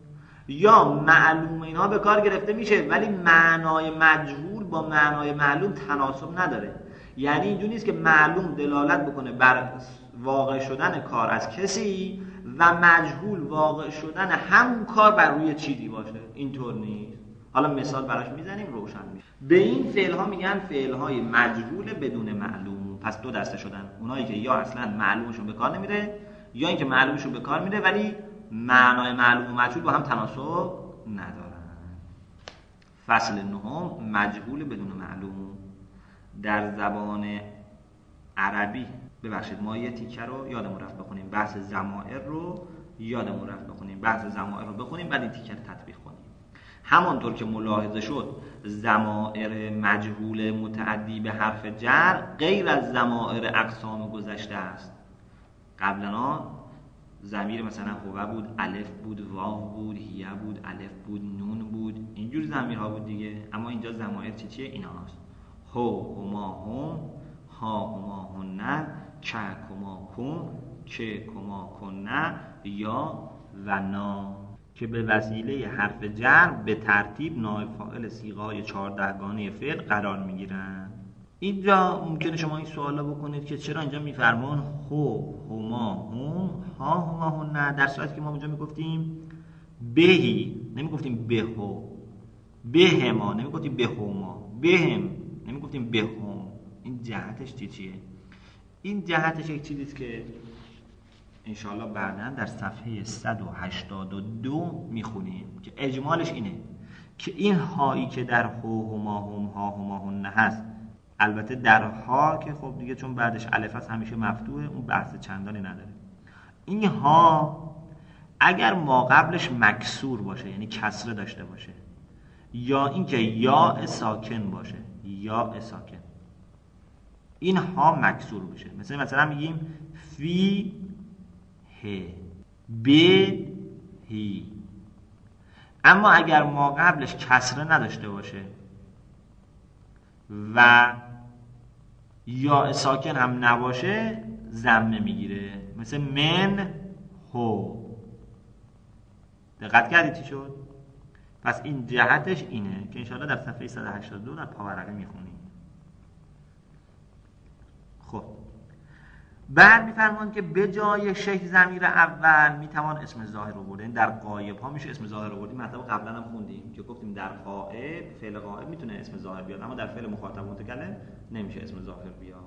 یا معلوم اینها به کار گرفته میشه ولی معنای مجهول با معنای معلوم تناسب نداره. یعنی اینجوری نیست که معلوم دلالت بکنه بر واقع شدن کار از کسی و مجهول واقع شدن همون کار بر روی چیزی باشه. اینطور نیست. حالا مثال براش میزنیم روشن میشه. به این فعل‌ها میگن فعل‌های مجهول بدون معلوم. پس دو دسته شدن، اونایی که یا اصلا معلومشون به کار نمیره، یا اینکه معلومشون به کار میره ولی معنای معلوم و مجهول با هم تناسب ندارن. فصل نهم، مجهول بدون معلوم. در زبان عربی، ببخشید ما یه تیکه رو یادمون رفت بخونیم، بحث ضمائر رو یادمون رفت بخونیم، بحث ضمائر رو بخونیم بعد این تیکه رو تطبیق کنیم. همانطور که ملاحظه شد ضمائر مجهول متعدی به حرف جر غیر از ضمائر اقسام گذشته است. قبلا ضمیر مثلا هو بود، الف بود، واو بود، هیه بود، الف بود، نون بود، اینجور ضمیرها بود دیگه. اما اینجا ضمائر چیه؟ ایناست: هو، هما، هم، ها، هما، هن، که، کما، کن، که، کما، کن، یا و نا، که به وسیله حرف جر به ترتیب نائب فاعل صیغه‌های 14 گانه فعل قرار میگیرن. اینجا ممکنه شما این سوالا بکنید که چرا اینجا میفرمان هو، هما، هم، ها، هما، هن، در صورتی که ما اونجا میگفتیم بهی، نمیگفتیم بهو، بهما، نمیگفتیم بهما، بهم، نمیگفتیم بهم. این جهتش چیه؟ این جهتش یک چیزیست که انشاءالله بعداً در صفحه 182 میخونیم که اجمالش اینه که این هایی که در هو، هما، هم، ها، هما، هن هست، البته در ها که خب دیگه چون بعدش الف هست همیشه مفتوحه، اون بحث چندانی نداره. این ها اگر ما قبلش مکسور باشه، یعنی کسره داشته باشه، یا اینکه یا ساکن باشه، یا ساکن، این ها مکسور بشه. مثلا میگیم فی ه، به هی. اما اگر ما قبلش کسره نداشته باشه و یا ساکن هم نباشه ضمه میگیره، مثل من هو. دقت کردید چی شد؟ پس این جهتش اینه که انشاءالله در صفحه 182 در پاورقی میخونیم. خب بعد میفرمان که به جای شیخ ضمیر اول میتوان اسم ظاهر رو برده. در غایب ها میشه اسم ظاهر رو بردیم. مطلب قبلا هم خوندیم که گفتیم در غایب، فعل غایب میتونه اسم ظاهر بیاد، اما در فعل مخاطب متکلم نمیشه اسم ظاهر بیاد.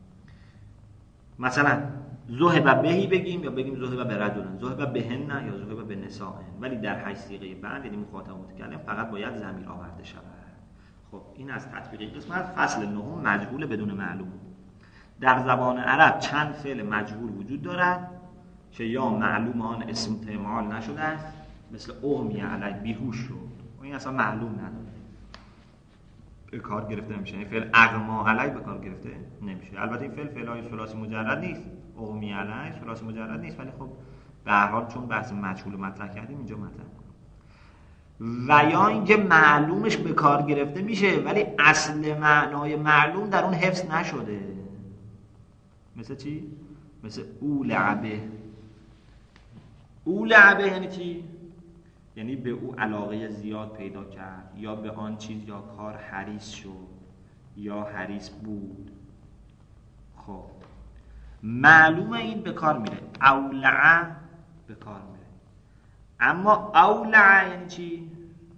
مثلا ذهب بهی بگیم یا بگیم ذهب به رجلن، ذهب بهن یا ذهب به نساء، ولی در 8 صیغه بعد یعنی مخاطب متکلم فقط باید ضمیر آورده شود. خب این از تطبیقی قسمت. فصل نهم، مجهول بدون معلوم. در زبان عرب چند فعل مجهول وجود دارد که یا معلوم آن اسم تعمال نشده است، مثل اغمی علی، بیهوش شد، این اصلا معلوم نداره، به کار گرفته نمیشه. این فعل اغما علی به کار گرفته نمیشه. البته این فعل ثلاثی مجرد نیست، اغمی علی ثلاثی مجرد نیست، ولی خب به هر حال چون بحث مجهول مطرح کردیم اینجا مطرح. و یا اینکه معلومش به کار گرفته میشه ولی اصل معنای معلوم در اون حفظ نشده. مثل چی؟ مثل او لعبه. او لعبه یعنی چی؟ یعنی به او علاقه زیاد پیدا کرد، یا به آن چیز یا کار حریص شد، یا حریص بود. خب معلومه این به کار میره، اولع به کار میره. اما اولع یعنی چی؟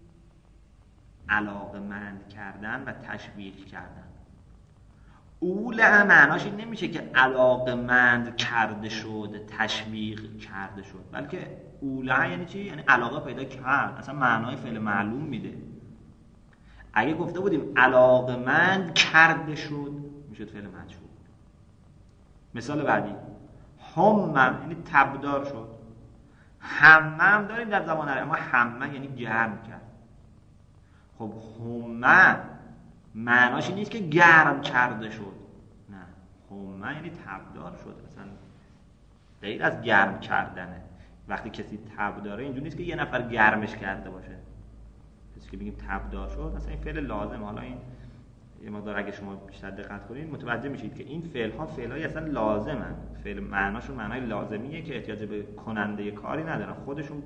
علاقه‌مند کردن و تشویق کردن. اولع معناش این نمیشه که علاقه‌مند کرده شد، تشویق کرده شد، بلکه اولع یعنی چی؟ یعنی علاقه پیدا کرد. اصلا معنای فعل معلوم میده. اگه گفته بودیم علاقه‌مند کرده شد میشد فعل مجهول. مثال بعدی، همم یعنی تبدار شد. همم داریم در زبان عربی، اما همه یعنی گرم کرد. خب همه معناش این نیست که گرم کرده شد، نه، حمه یعنی تبدار شد، اصلا غیر از گرم کردنه. وقتی کسی تب داره اینجوری نیست که یه نفر گرمش کرده باشه. کسی که بگیم تبدار شد اصلا این فعل لازم. حالا این یه مقدار اگه شما بیشتر دقت کنید متوجه میشید که این فعل‌های اصلا لازمن. فعل معناشون معنای لازمیه که احتیاج به کننده کاری ندارن، خودشون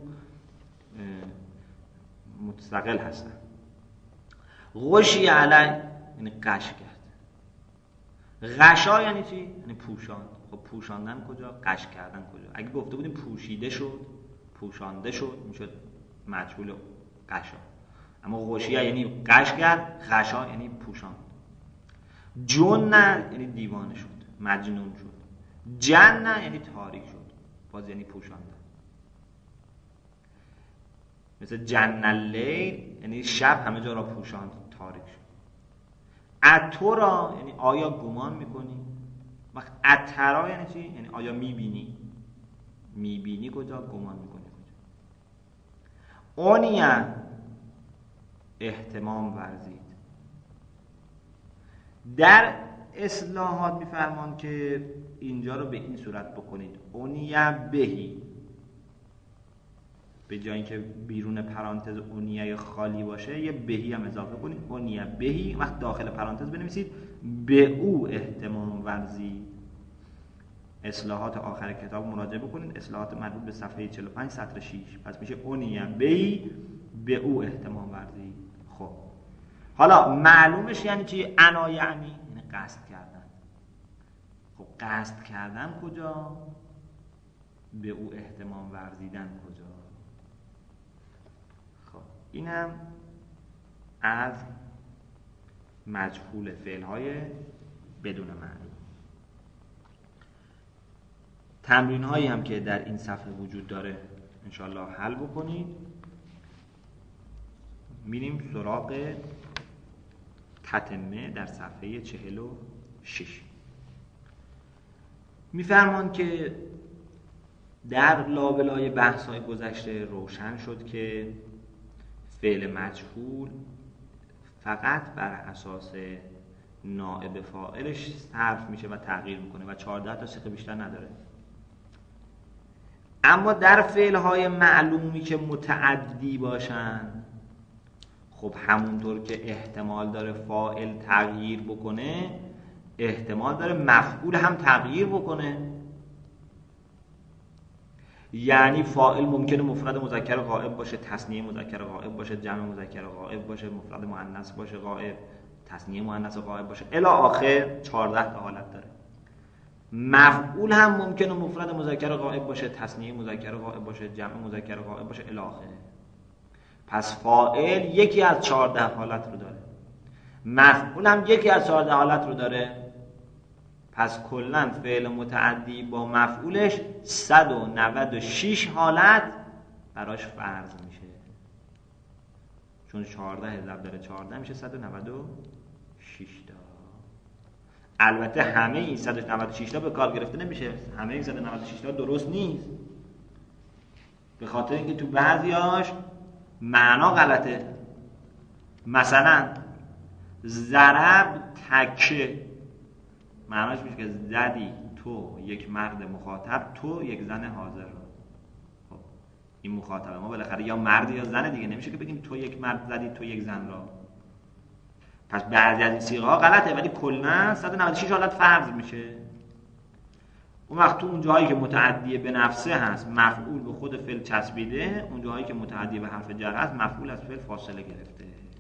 مستقل هستن. غشی علی یعنی قش کرد. غشا یعنی چی؟ یعنی پوشاند. خب پوشاندن کجا؟ قش کردن کجا؟ اگه گفته بودیم پوشیده شد، پوشانده شد، میشد مجهول قشا. اما غشیه یعنی قش کرد، غشا یعنی پوشاند. جنن یعنی دیوانه شد، مجنون شد. جنن یعنی تاریک شد، باز یعنی پوشاندن. مثل جنن اللیل یعنی شب همه جا را پوشاند، تاریک شد. اترا یعنی آیا گمان میکنی؟ وقت اترا یعنی چی؟ یعنی آیا میبینی؟ میبینی کجا؟ گمان میکنی کجا؟ اونیا اهتمام ورزید. در اصلاحات میفرمان که اینجا رو به این صورت بکنید: اونیا بهی، به جای اینکه بیرون پرانتز اونیه خالی باشه یه بهی هم اضافه کنید. اونیه بهی، وقت داخل پرانتز بنویسید به او اهتمام ورزید. اصلاحات آخر کتاب مراجعه بکنید، اصلاحات مربوط به صفحه 45 سطر 6. پس میشه اونیه بهی به او اهتمام ورزید. خب حالا معلومش یعنی چی؟ انا یعنی قصد کردن. خب قصد کردن کجا؟ به او اهتمام ورزیدن کجا؟ خب اینم از مجهول فعل‌های بدون معنی. تمرین هایی هم که در این صفحه وجود داره انشاءالله حل بکنید. میریم سراغ تتمه در صفحه 46. میفرمان که در لابلای بحث‌های گذشته روشن شد که فعل مجهول فقط بر اساس نائب فاعلش صرف میشه و تغییر میکنه و 14 تا صیغه بیشتر نداره. اما در فعل‌های معلومی که متعدی باشن، خب همونطور که احتمال داره فاعل تغییر بکنه، احتمال داره مفعول هم تغییر بکنه. یعنی فاعل ممکنه مفرد مذکر غائب باشه، تثنیه مذکر غائب باشه، جمع مذکر غائب باشه، مفرد مؤنث باشه غائب، تثنیه مؤنث غائب باشه، الی آخر 14 تا حالت داره. مفعول هم ممکنه مفرد مذکر غائب باشه، تثنیه مذکر غائب باشه، جمع مذکر غائب باشه، الی آخر. پس فاعل یکی از 14 حالت رو داره، مفعول هم یکی از 14 حالت رو داره. پس کلاً فعل متعدی با مفعولش 196 حالت براش فرض میشه، چون 14 ضرب در 14 میشه 196 تا. البته همه این 196 تا به کار گرفته نمیشه، همه این 196 تا درست نیست، به خاطر اینکه تو بعضیاش معنا غلطه. مثلا ضرب تکه معناش میشه که زدی تو یک مرد مخاطب، تو یک زن حاضر رو. خب این مخاطب ما بالاخره یا مرد یا زن دیگه، نمیشه که بگیم تو یک مرد زدی تو یک زن را. پس بعضی از این صیغه ها غلطه، ولی کلا 196 حالت فرض میشه. اون وقت تو اون جاهایی که متعدی به نفسه هست مفعول به خود فعل چسبیده، اون جاهایی که متعدی به حرف جر هست مفعول از فعل فاصله گرفته.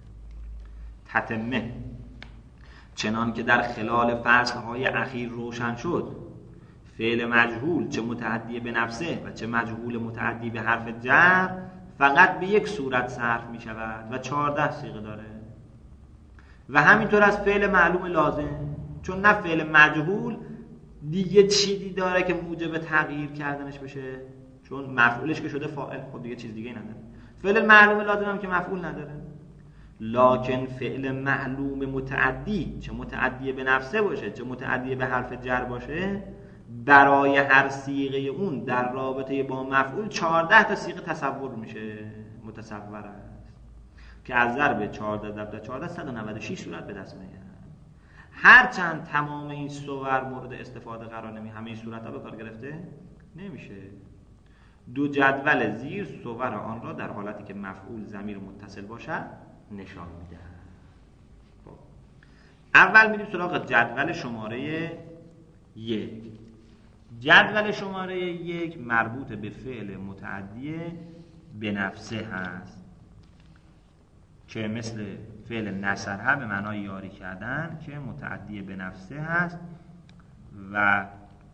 تتمه: چنان که در خلال فصل‌های اخیر روشن شد، فعل مجهول چه متعدی به نفسه و چه مجهول متعدی به حرف جر فقط به یک صورت صرف می شود و 14 صیغه داره. و همینطور از فعل معلوم لازم، چون نه فعل مجهول دیگه چیزی داره که موجب تغییر کردنش بشه، چون مفعولش که شده فاعل، خب دیگه چیز دیگه نداره. فعل معلوم لازم هم که مفعول نداره. لکن فعل معلوم متعدی چه متعدی به نفسه باشه چه متعدی به حرف جر باشه، برای هر صیغه اون در رابطه با مفعول 14 تا صیغه تصور میشه، متصور است. که از ضرب 14 ضرب 14 196 صورت به دست میاد. هرچند تمام این صور مورد استفاده قرار نمی، همه این صورت‌ها به کار گرفته نمیشه. دو جدول زیر صور آن را در حالتی که مفعول ضمیر متصل باشد نشان میده. خب اول میریم سراغ جدول شماره 1. جدول شماره 1 مربوط به فعل متعدی به نفسه هست که مثل فعل نصره به معنای یاری کردن که متعدی به نفسه هست و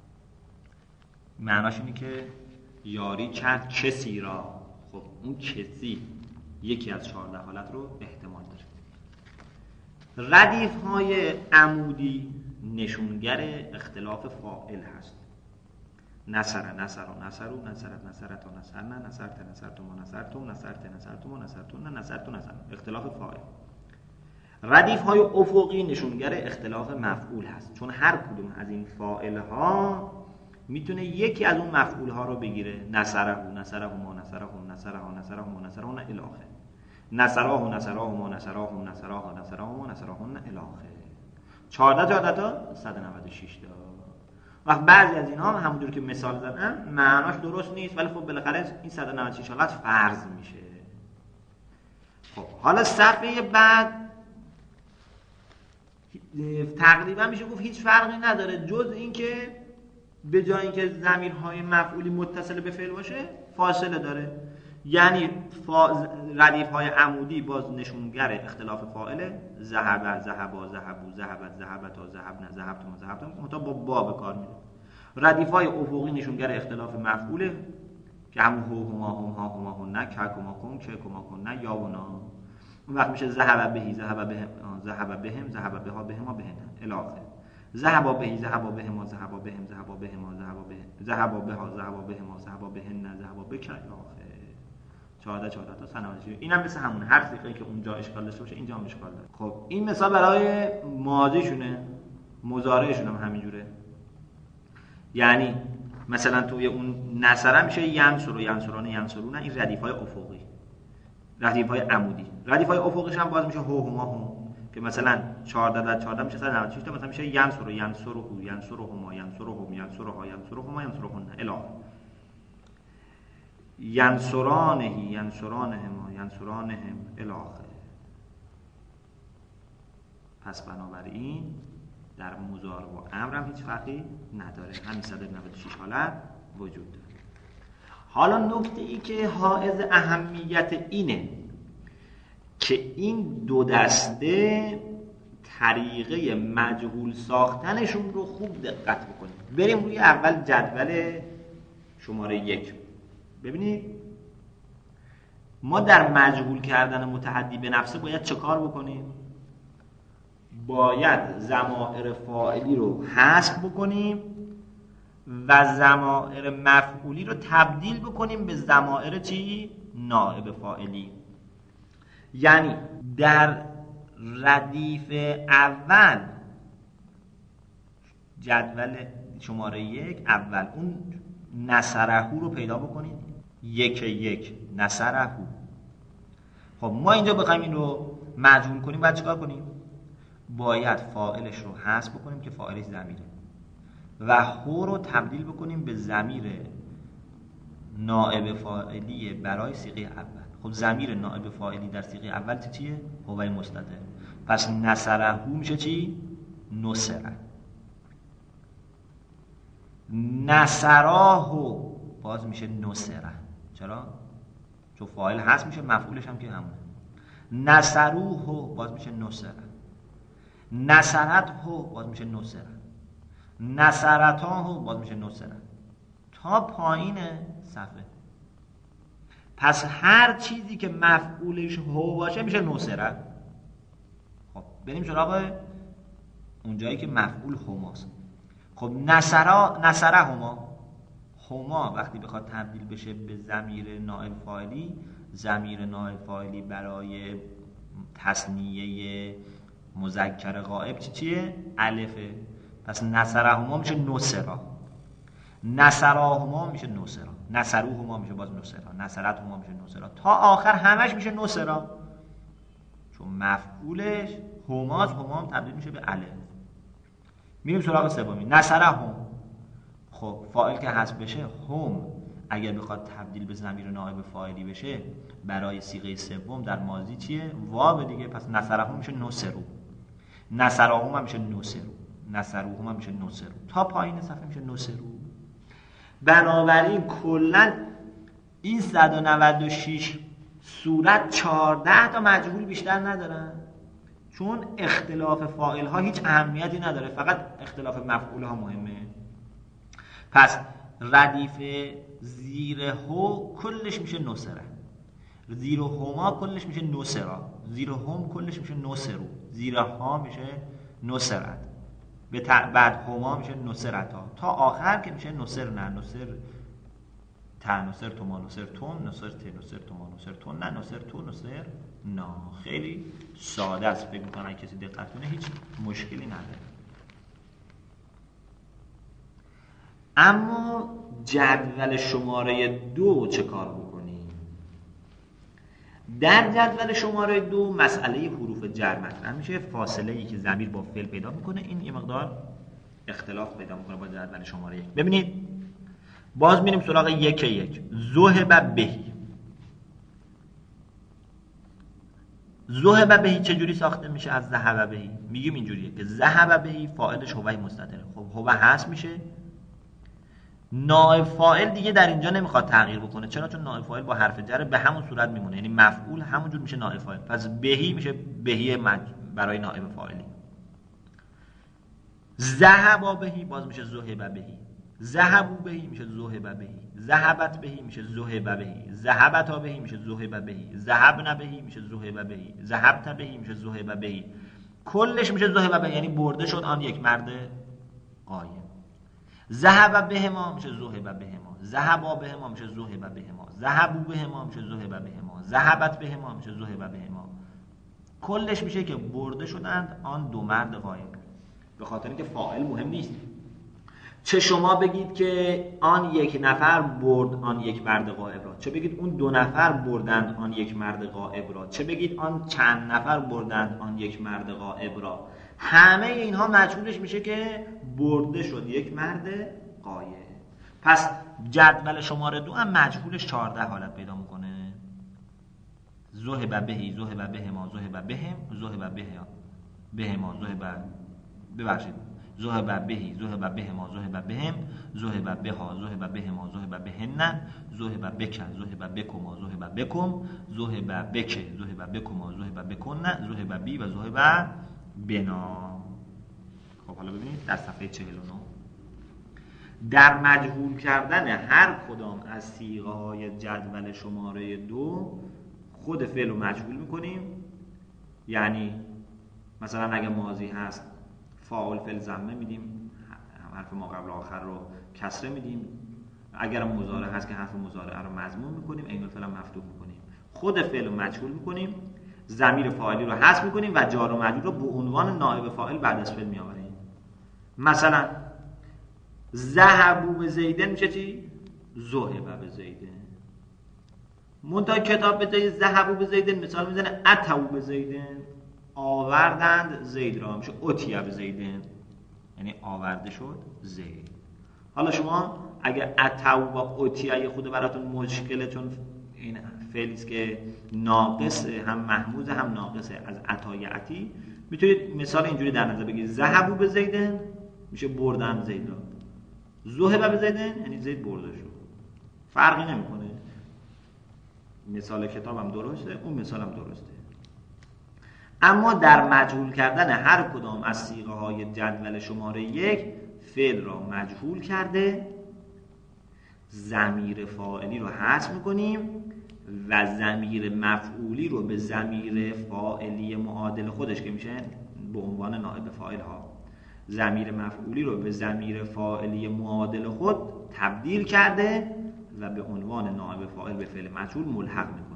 معناش اینه که یاری کرد کسی را. خب اون کسی یکی از 14 حالت رو احتمال داره. ردیف های عمودی نشونگر اختلاف فاعل هست. نصر نصر و نصرو، نصرت نصرت و نصرنا، نصرت نصرتم و نصرتم، نصرت نصرتم و نصرتن، نصرت نصرنا. اختلاف فاعل. ردیف های افقی نشونگر اختلاف مفعول هست، چون هر کدوم از این فاعل ها میتونه یکی از اون مفعول ها رو بگیره. نصره نصرهما نصرهم نصرها نصرهم نصرهن الی آخر. نصراه نصراهما نصراهم نصراها نصراهما نصراهن الی آخر. 14 تا 196 تا. وقت بعضی از اینها همونجور که مثال زدم معناش درست نیست، ولی خب بالاخره این 196 حالت فرض میشه. خب حالا صفحه بعد تقریبا میشه گفت هیچ فرقی نداره جز اینکه به جای اینکه ضمیرهای مفعولی متصل به فعل باشه فاصله داره. یعنی ردیف‌های عمودی باز نشونگر اختلاف فاعل. ذهب ذهبا ذهبو ذهبت ذهبتا ذهبنا ذهبتم ذهبتم متا با به کار میره. ردیف‌های افقی نشونگر اختلاف مفعوله که همون هو هما هم ها هما هن که کما کن که کما کن یا و نا. اون وقت میشه ذهب بهی ذهب بهم ذهب بهم ذهب بها بهما بهن الی آخر. ذهب بهی ذهب بهما ذهب بهم ذهب بهما ذهب بهم ذهب بها ذهب بهما ذهب بهن ذهب بک الی آخر. 14 تا 196. اینم مثل همون هر صیغه‌ای که اونجا اشکال داشته باشه اینجا هم اشکال داره. خب این مثال برای ماضیشونه، مضارعشون هم همینجوره. یعنی مثلا توی اون نصره میشه ینصر و ینصران ینصرون، این ردیف‌های افقی، ردیف‌های عمودی. ردیف‌های افقیش هم باز میشه هو هما هم که مثلا 14 در 14 میشه 196 تا مثلا میشه ینصر و ینصرهو ینصرهما ینصرهم ینصرها ینصرهما ینصرهن الی ینصرانه ینصرانهما ینصرانهم الی آخر. پس بنابراین در مضارع و امر هم هیچ فرقی نداره، همین 196 حالت وجود داره. حالا نکته ای که حائز اهمیت اینه که این دو دسته طریقه مجهول ساختنشون رو خوب دقت بکنید. بریم روی اول جدول شماره 1. ببینید ما در مجهول کردن متعدی به نفسه باید چه کار بکنیم؟ باید ضمائر فاعلی رو حذف بکنیم و ضمائر مفعولی رو تبدیل بکنیم به ضمائر چی؟ نائب فاعلی. یعنی در ردیف اول جدول شماره 1 اول اون نصرهو رو پیدا بکنید. 1 نصرهو. خب ما اینجا بخوایم این رو مجهول کنیم باید چیکار کنیم؟ باید فاعلش رو حذف بکنیم که فاعلش ضمیره و هو رو تبدیل بکنیم به ضمیر نائب فاعلی برای صیغه اول. خب ضمیر نائب فاعلی در صیغه اول چیه؟ هو مستتر. پس نصرهو میشه چی؟ نصره. نصراهو باز میشه نصره. چرا؟ چون فاعل هست میشه، مفعولش هم که همونه. نصروهو باز میشه نصره. نصرتهو باز میشه نصره. نصرتاهو باز میشه نصره تا پایین صفحه. پس هر چیزی که مفعولش هو باشه میشه نصره. خب بریم سراغ اون جایی که مفعول هماست. خب نصره هما وقتی بخواد تبدیل بشه به ضمیر نائب فاعلی، ضمیر نائب فاعلی برای تثنیه مذکر غائب چیه؟ الفه. پس نصرهما میشه نصرا. نصراهما میشه نصرا. نصروهما میشه باز نصرا. نصرتهما میشه نصرا تا آخر همش میشه نصرا. چون مفعولش هما هم تبدیل میشه به الف. میریم سراغ سومی، نصرهم. خب فاعل که حذف بشه، هم اگر بخواد تبدیل به ضمیر نائب فاعلی بشه برای صیغه سوم در ماضی چیه؟ واو دیگه. پس نصرهم میشه نصرو، نصرهم هم میشه نصرو، نصروهم هم میشه نصرو، تا پایین صفحه میشه نصرو. بنابراین کلا این 196 صورت 14 تا مجهول بیشتر ندارن، چون اختلاف فاعل ها هیچ اهمیتی نداره، فقط اختلاف مفعول ها مهمه. پس ردیف زیر هو کلش میشه نصره، زیر هما کلش میشه نصرا، زیر هم کلش میشه نصرو، زیر ها میشه نصرت، بعد هما میشه نصرتا، تا آخر که میشه نصر نه نصر تا نصر تو ما نصر تون نصر ت نصر تو ما نصر تون نه نصر تو نصر نا. خیلی ساده است، فکر میکنم اگه کسی دقت کنه هیچ مشکلی نداره. اما جدول شماره 2 چه کار بکنیم؟ در جدول شماره 2 مسئله حروف جر مطرح میشه، فاصله ای که ضمیر با فعل پیدا میکنه، این یه مقدار اختلاف پیدا میکنه با جدول شماره 1. ببینید باز میریم سراغ 1 ذهب بهی. ذهب بهی چجوری ساخته میشه از ذهب بهی؟ میگیم اینجوریه که ذهب بهی فاعلش هو مستتره. خب هو هست میشه، نائب فاعل دیگه در اینجا نمیخواد تغییر بکنه. چرا؟ چون نائب فاعل با حرف جر به همون صورت میمونه، یعنی مفعول همونجور میشه نائب فاعل. پس بهی میشه بهی برای نائب فاعلی. ذهب بهی باز میشه ذهب بهی، ذهبوا بهی میشه ذهب بهی، ذهبت بهی میشه ذهب بهی، ذهبتا بهی میشه ذهب بهی، ذهبنا بهی میشه ذهب بهی، ذهبت بهی میشه ذهب بهی. کلش میشه ذهب بهی، یعنی برده شد آن یک مرد قایم. ذهب بهما میشه ذهب بهما، ذهبا بهما میشه ذهب بهما، ذهبوا بهما میشه ذهب بهما، ذهبت بهما میشه ذهب بهما. کلش میشه که برده شدند آن دو مرد قایم. به خاطر اینکه فاعل مهم نیست. چه شما بگید که آن یک نفر برد آن یک مرد غائب را، چه بگید اون دو نفر بردند آن یک مرد غائب را، چه بگید آن چند نفر بردند آن یک مرد غائب را، همه اینها مجهولش میشه که برده شد یک مرد غائب. پس جدول شماره 2 هم مجهولش 14 حالت پیدا میکنه. ذهب بهی، ذهب بهما، ذهب بهم، ذهب بهما، ذهب بهی، ذهب بهما، ذهب بهم، ذهب بها، ذهب بهما، ذهب بهن، ذهب بک، ذهب بکما، ذهب بکم، ذهب بک، ذهب بکما، ذهب بکن، ذهب بی و ذهب بنا. خب حالا ببینید در صفحه 49 در مجهول کردن هر کدام از صیغه های جدول شماره 2 خود فعل رو مجهول میکنیم. یعنی مثلا اگه ماضی هست فاعل فعل ضمه میدیم، حرف ما قبل آخر رو کسره میدیم. اگر مضارع هست که حرف مضارع رو مضموم میکنیم، عین الفعل مفتوح میکنیم. خود فعل رو مجهول میکنیم، ضمیر فاعلی رو حذف میکنیم و جار و مجرور رو به عنوان نائب فاعل بعد از فعل میآوریم. مثلا ذهبوا بزیدن میشه چی؟ ذهب بزیدن. منتها کتاب به جای ذهبوا بزیدن مثال میزنه اتوا بزیدن، آوردند زید را، میشه اتیا بزیدن، یعنی آورده شد زید. حالا شما اگر اتوا با اتیا خود براتون مشکله، چون این فعلی است که ناقص، هم محموز هم ناقصه از عطای عتی، میتونید مثال اینجوری در نظر بگیرید ذهبوا بزیدن میشه بردن زید را، ذهب بزیدن یعنی زید برده شد. فرقی نمیکنه. مثال کتابم درسته، اون مثالم درسته. اما در مجهول کردن هر کدام از صیغه های جدول شماره 1 فعل را مجهول کرده، ضمیر فاعلی رو حذف میکنیم و ضمیر مفعولی رو به ضمیر فاعلی معادل خودش که میشه به عنوان نائب فاعل ها، ضمیر مفعولی رو به ضمیر فاعلی معادل خود تبدیل کرده و به عنوان نائب فاعل به فعل مجهول ملحق میکنیم.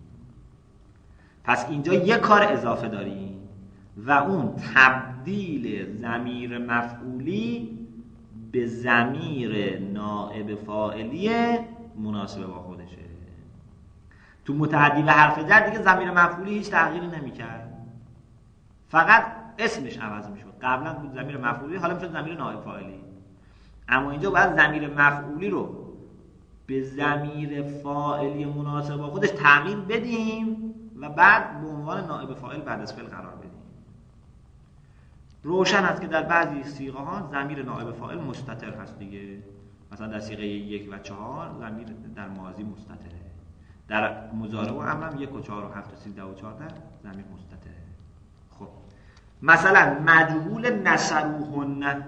پس اینجا یک کار اضافه داریم و اون تبدیل ضمیر مفعولی به ضمیر نائب فاعلی مناسب با خودشه. تو متعدی و حرف جر دیگه ضمیر مفعولی هیچ تغییری نمیکرد، فقط اسمش عوض میشد. قبلا بود ضمیر مفعولی، حالا میشد ضمیر نائب فاعلی. اما اینجا باید ضمیر مفعولی رو به ضمیر فاعلی مناسب با خودش تغییر بدیم و بعد به عنوان نائب فاعل بعد از فعل قرار بدیم. روشن است که در بعضی صیغه ها ضمیر نائب فاعل مستتر هست دیگه. مثلا در صیغه 1 و 4 ضمیر در ماضی مستتره. در مضارع و امر هم 1 و 4 و 7 و 13 و 14 ضمیر مستتره. خب مثلا مجهول نصروهن،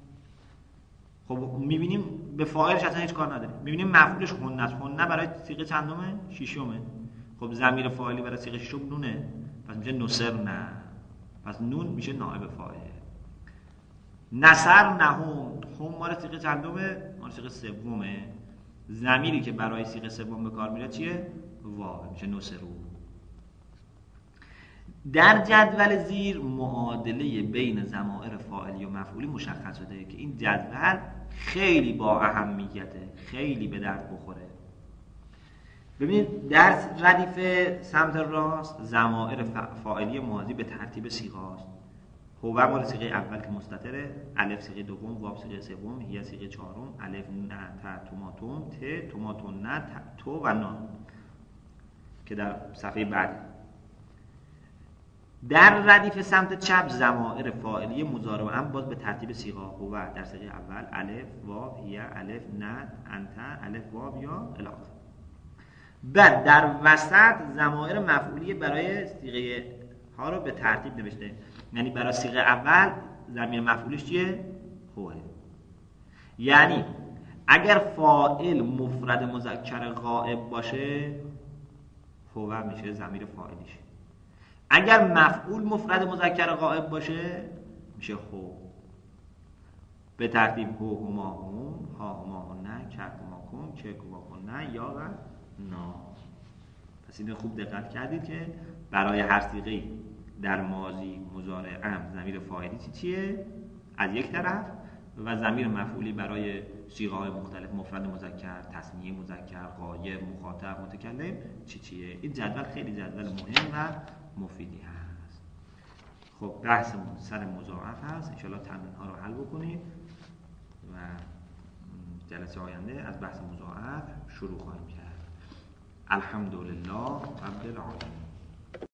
خب میبینیم به فاعلش اصلا هیچ کار نداره. میبینیم مفعولش هن است. هن برای صیغه چندمه؟ ششمه. خب ضمیر فاعلی برای صیغه ششم نونه، پس میشه نصرن. پس نون میشه نائب فاعل. نصر نهم، هم مال صیغه چندمه؟ مال صیغه سومه. ضمیری که برای صیغه سوم به کار میره چیه؟ واو، میشه نصرو. در جدول زیر معادله بین ضمائر فاعلی و مفعولی مشخص شده که این جدول خیلی با اهمیته، خیلی به درد بخوره. ببینید در ردیف سمت راست ضمائر فاعلی ماضی به ترتیب صیغه است. هو مال صیغه اول که مستتره، الف صیغه دوم، واو صیغه سوم، هی صیغه چهارم، الف نه ت توماتون، ت توماتون نه تو و نا که در صفحه بعد. در ردیف سمت چپ ضمائر فاعلی مضارع و امر باز به ترتیب صیغه. هو در صیغه اول الف واو هی الف نه انت الف واو یا الی آخر. بعد در وسط ضمائر مفعولی برای صیغه ها رو به ترتیب نوشته. یعنی برای صیغه اول ضمیر مفعولش چیه؟ هوه. یعنی اگر فاعل مفرد مذکر غائب باشه هو میشه ضمیر فاعلیش. اگر مفعول مفرد مذکر غائب باشه میشه هو. به ترتیب هو هما هم، ها هما هن، که هما کن، که هما کن یا و نا. پس اینو خوب دقت کردید که برای هر صیغه در ماضی مضارع امر ضمیر فاعلی چیه از یک طرف و ضمیر مفعولی برای صیغه‌های مختلف مفرد مذکر، تثنیه مذکر، غایب، مخاطب، متکلم چیه. این جدول خیلی جدول مهم و مفیدی هست. خب بحثمون سر مضاعف هست. ان شاءالله تمرین ها رو حل بکنید و جلسه آینده از بحث مضاعف شروع خواهیم کرد. الحمدلله رب العالمین.